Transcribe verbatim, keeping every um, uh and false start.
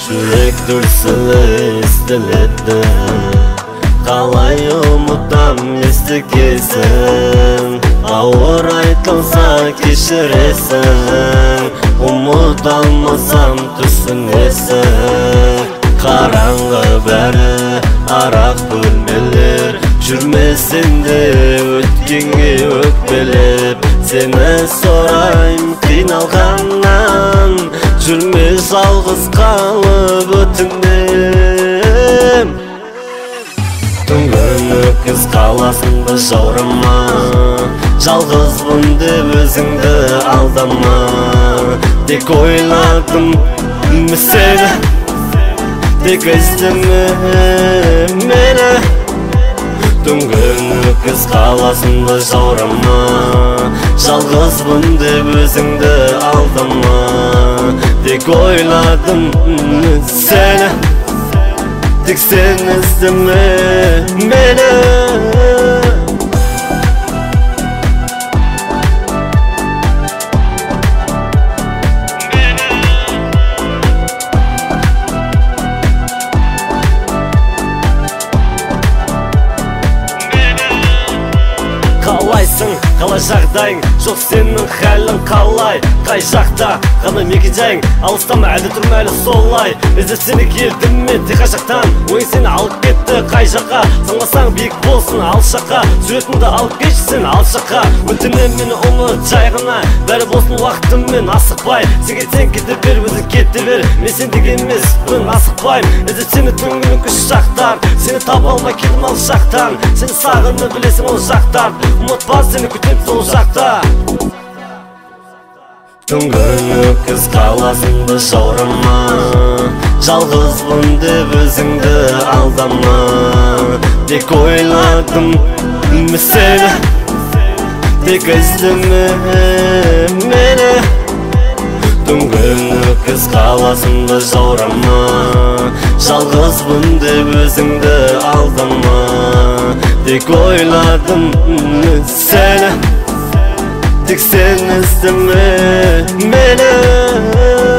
Жүрек дүрсілі естіледі, қалай ұмытам есті кезін. Ауыр айтылса кешіресің, ұмыт алмасам түсінесің. Қараңғы бәрі арақ бөлмелер, жүрмесін де өткенге өкпелеп. Сені сорайым қиналғаннан, жүрме жалғыз қалып өтінем. Түнгі өкіз қаласында жаурама, жалғызбын деп өзіңді алдама. Тек ойладым сені, тек іздеме мені. Түнгі өкіз қаласында жаурама, жалғызбын деп өзіңді алдама. Тек ойладым сені, тек сен іздеме мені. Қалайсың, қалай жағдайың, жоқ сенің хәлің қалай? Қай жақта ғана мекенжайың, алыстама әлі тұрма әлі солай. Іздеп сені келдім мен тек жақтан, ойың сені алып кетті қай жаққа? Саңласаң биік болсын алшаққа, суретіңді алып кетшісін алшаққа. Өтінем мені ұмыт жай ғана, бәрі болсын уақытыммен асықпай. Сен кетсең кете бер, өзің кете бер, мен сендегі емес бүгін асықпайым. Іздеп сені түнгі үш жақтан, сені таба алмай келдім ал жақтан. Сені сағынып білесің ол жақтан, ұмытпа сені күтем сол жақта. Түнгі өкіз қаласында жаурама, жалғызбын деп өзіңді алдама. Тек ойладым сені, тек іздеме мені. Түнгі өкіз қаласында жаурама, жалғызбын деп өзіңді алдама. Тек ойладым сені, тек сен іздеме мені.